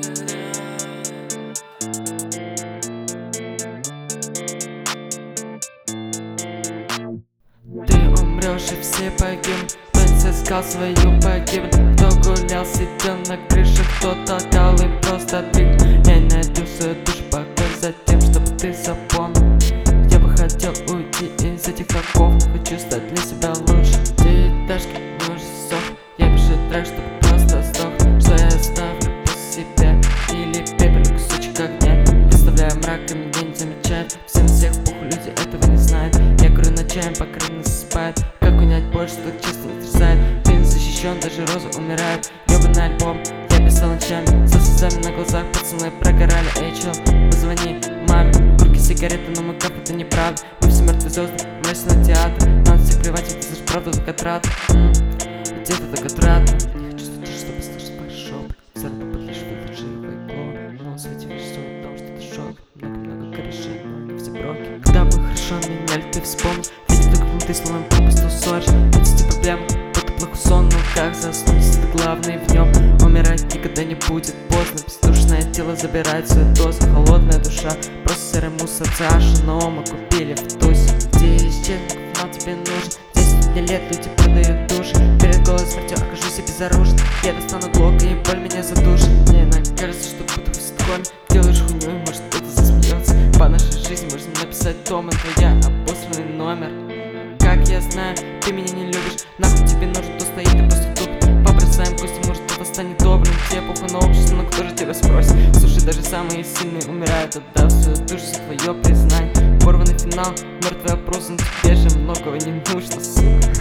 Ты умрешь и все погибнут, кто искал свою погибель. Кто гулял, сидел на крыше, кто толкал им просто двиг. Я найду свою душу покой за тем, чтобы ты запомнил. Я бы хотел уйти из этих оков, но хочу стать для себя лучше. Девяташки уже сох, я пишу трек, чтобы просто сдох. Что я оставлю после себя, или пепел, кусочек огня. Представляю мраками, я не замечаю. Всем всех похуй, люди этого не знают. Я курю ночами, пока не засыпает. Как унять боль, что так часто отрицает. Ты не защищен, даже розы умирают. Ёбаный альбом, я писал ночами, со слезами на глазах, пацаны прогорали. Эй, чел, позвони маме. Курки сигареты, но мы как это неправда. Мы все мертвые звезды, мрачный театр. Надо всех плевать, это за правду только трата. Где-то только трата. Я хочу слышать, чтобы слышать твой шепот. Заработать лишь выдерживай голову. Но на свете видишь все о том, что ты шок. Много корешей, но не все броки. Когда бы хорошо меняли, ты вспомни. Видишь, только ты словом попросту ссоришь. Эти проблемы, будто плохой сон. Но как заснуть, это главное в нем. Умирать никогда не будет поздно. Бездушное тело забирает свою дозу. Холодная душа, просто серый мусор Саша, но мы купили в тусе. Где исчезнет, финал тебе нужен. 10 мне лет, люди продают души. Перед голой смертью окажусь безоружен. Я достану глок, и боль меня задушит. Мне иногда кажется, что будто в ситкоме. Делаешь хуйню, и может кто-то засмеется. По нашей жизни можно написать том, это я обосранный номер. Как я знаю, ты меня не любишь. Нахуй тебе нужен, кто стоит и просто тупит. Побросаем кости, может кто-то станет добрым. Тебе похуй на общество, но кто же тебя спросит? Слушай, даже самые сильные умирают, отдав свою душу за твое признание. Порванный финал, мертвый опрос, но тебе же многого не нужно, сука.